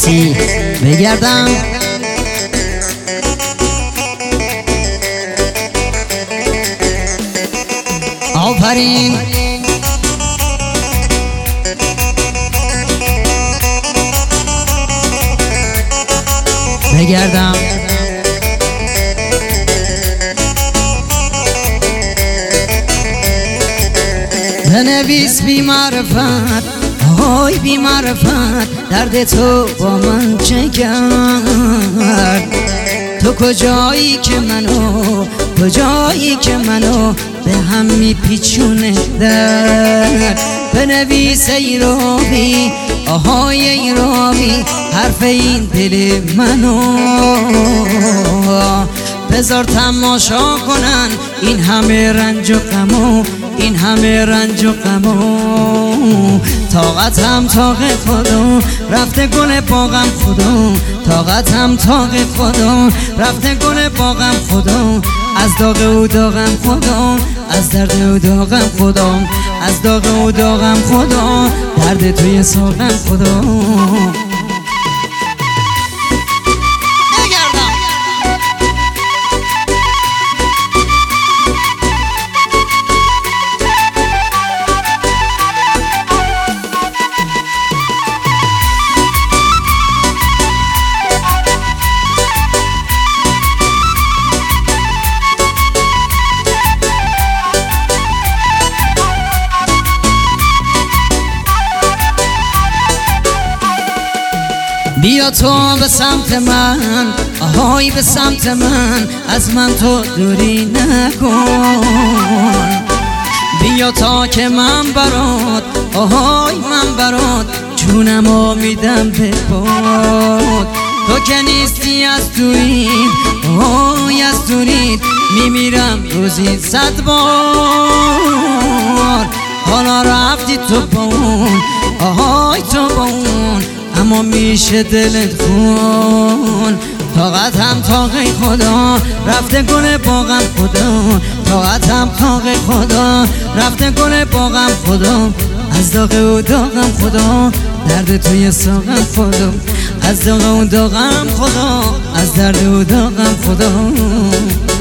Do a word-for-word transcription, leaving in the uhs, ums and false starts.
عروسی بگردم. آفرین بگردم. بنویس بی معرفت، آهای بی معرفت، درد تو با من چه کرد؟ تو کجایی که منو، کجایی که منو به هم میپیچونه درد؟ بنویس ای راوی، آهای ای راوی، حرف این دل منو، بذار تماشا کنن این همه رنج و غمو، این همه رنج و غمو. طاقتم طاق خدا، رفته گل باغم خدا، طاقتم طاق خدا، رفته گل باغم خدا. از داغ او داغم خدا، از درد او داغم خدا، از داغ او داغم خدا، درد توی ساقم خدا. بیا تو به سمت من، آهای به سمت من، از من تو دوری نکن. بیا تا که من برات، آهای من برات، جونمو میدم به باد. تو که نیستی از دورید، آهای از دورید، میمیرم روزی صد بار. حالا رفتی تو با اون، آهای تو با اون، اما میشه دلت خون. طاقتم طاق خدا، رفته گل باغم خدا، طاقتم طاق خدا، رفته گل باغم خدا. از داغ او داغم خدا، درد توی ساقم خدا، از داغ او داغم خدا، از درد او داغم خدا.